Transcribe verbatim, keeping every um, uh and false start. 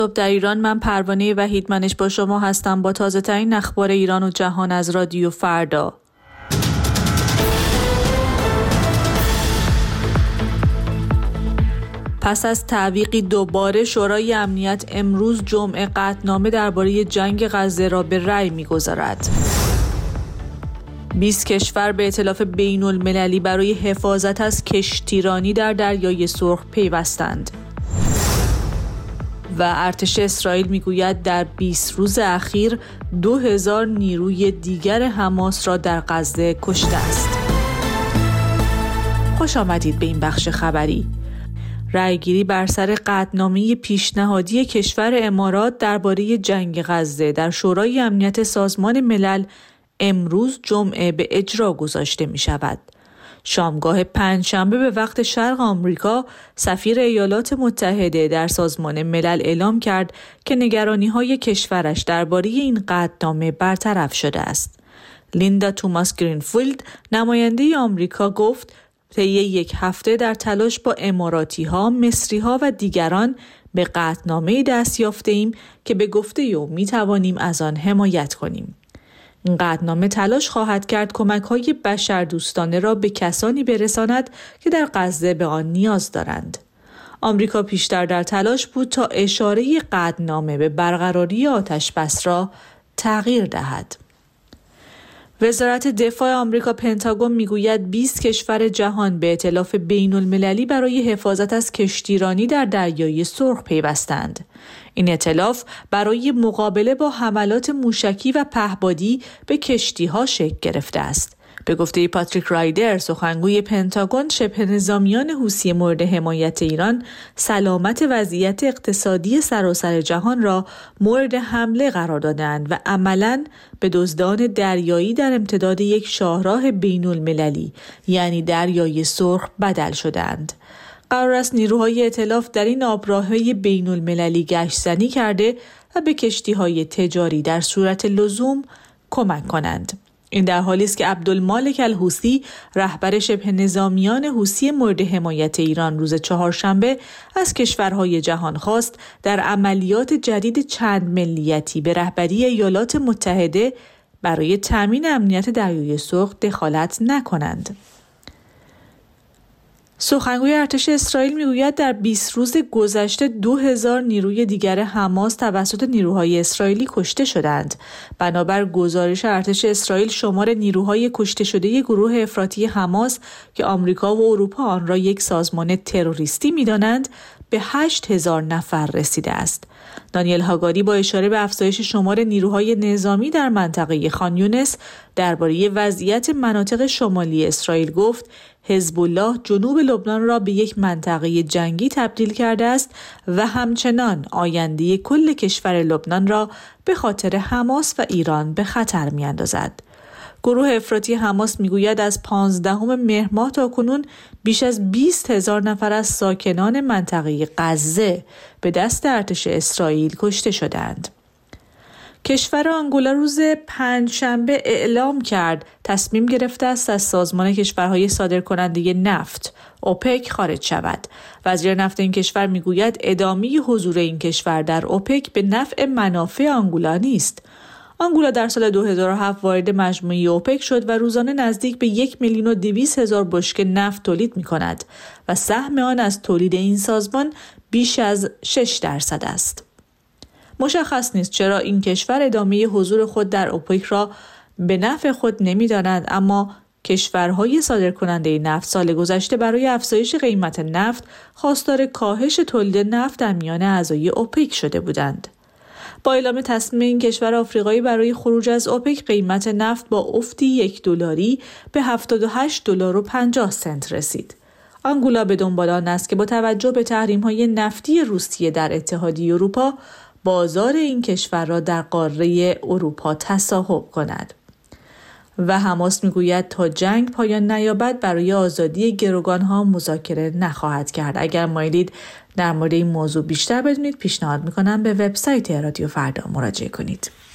در ایران، من پروانه وحیدمنش با شما هستم با تازه ترین اخبار ایران و جهان از رادیو فردا. پس از تعویقی دوباره شورای امنیت امروز جمعه قطعنامه درباره جنگ غزه را به رأی می‌گذارد. بیست کشور به ائتلاف بین المللی برای حفاظت از کشتیرانی در دریای سرخ پیوستند. و ارتش اسرائیل میگوید در بیست روز اخیر دو هزار نیروی دیگر حماس را در غزه کشته است. خوش آمدید به این بخش خبری. رأیگیری بر سر قطعنامه پیشنهادی کشور امارات درباره جنگ غزه در شورای امنیت سازمان ملل امروز جمعه به اجرا گذاشته می شود. شامگاه پنجشنبه به وقت شرق آمریکا سفیر ایالات متحده در سازمان ملل اعلام کرد که نگرانی‌های کشورش درباره این قطعنامه برطرف شده است. لیندا توماس گرینفیلد نماینده آمریکا گفت طی یک هفته در تلاش با اماراتی‌ها، مصری‌ها و دیگران به قطعنامه‌ای دست یافته‌ایم که به گفته او می‌توانیم از آن حمایت کنیم. این قطعنامه تلاش خواهد کرد کمک‌های بشردوستانه را به کسانی برساند که در غزه به آن نیاز دارند. آمریکا پیشتر در تلاش بود تا اشاره قطعنامه به برقراری آتش‌بس را تغییر دهد. وزارت دفاع آمریکا پنتاگون میگوید بیست کشور جهان به ائتلاف بین المللی برای حفاظت از کشتیرانی در دریای سرخ پیوستند. این ائتلاف برای مقابله با حملات موشکی و پهپادی به کشتی‌ها شکل گرفته است. به گفته پاتریک رایدر، سخنگوی پنتاگون، شبه نظامیان حوثی مورد حمایت ایران سلامت وضعیت اقتصادی سراسر جهان را مورد حمله قرار دادند و عملاً به دزدان دریایی در امتداد یک شاهراه بین المللی یعنی دریای سرخ بدل شدند. قرار است نیروهای ائتلاف در این آبراههای بین المللی گشت‌زنی کرده و به کشتی‌های تجاری در صورت لزوم کمک کنند. این در حالی است که عبدالمالک الحوثی، رهبر شبه نظامیان حوثی مورد حمایت ایران، روز چهارشنبه از کشورهای جهان خواست در عملیات جدید چند ملیتی به رهبری ایالات متحده برای تامین امنیت دریای سرخ دخالت نکنند. سخنگوی ارتش اسرائیل میگوید در بیست روز گذشته دو هزار نیروی دیگر حماس توسط نیروهای اسرائیلی کشته شدند. بنابر گزارش ارتش اسرائیل، شمار نیروهای کشته شده گروه افراطی حماس که آمریکا و اروپا آن را یک سازمان تروریستی می‌دانند به هشت هزار نفر رسیده است. دانیل هاگاری با اشاره به افزایش شمار نیروهای نظامی در منطقه خان یونس درباره وضعیت مناطق شمالی اسرائیل گفت حزب الله جنوب لبنان را به یک منطقه جنگی تبدیل کرده است و همچنان آینده کل کشور لبنان را به خاطر حماس و ایران به خطر می‌اندازد. گروه افراطی حماس میگوید از پانزدهم مهر ماه تا کنون بیش از بیست هزار نفر از ساکنان منطقه غزه به دست ارتش اسرائیل کشته شدند. کشور آنگولا روز پنجشنبه اعلام کرد تصمیم گرفته است از سازمان کشورهای صادرکننده نفت اوپک خارج شود. وزیر نفت این کشور میگوید ادامه حضور این کشور در اوپک به نفع منافع آنگولا نیست. آنگولا در سال دو هزار و هفت وارد مجموعه اوپک شد و روزانه نزدیک به یک میلیون و دویست هزار بشکه نفت تولید می کند و سهم آن از تولید این سازمان بیش از شش درصد است. مشخص نیست چرا این کشور ادامه حضور خود در اوپک را به نفع خود نمی داند، اما کشورهای صادرکننده نفت سال گذشته برای افزایش قیمت نفت خواستار کاهش تولید نفت در میان اعضای اوپک شده بودند. با اعلام تصمیم این کشور آفریقایی برای خروج از اوپک، قیمت نفت با افتی یک دلاری به هفتاد و هشت دلار و پنجاه سنت رسید. آنگولا به دنبال آن است که با توجه به تحریم‌های نفتی روسیه در اتحادیه اروپا، بازار این کشور را در قاره اروپا تصاحب کند. و حماس میگوید تا جنگ پایان نیابد برای آزادی گروگانها مذاکره نخواهد کرد. اگر مایلید در مورد این موضوع بیشتر بدونید، پیشنهاد میکنم به وبسایت رادیو فردا مراجعه کنید.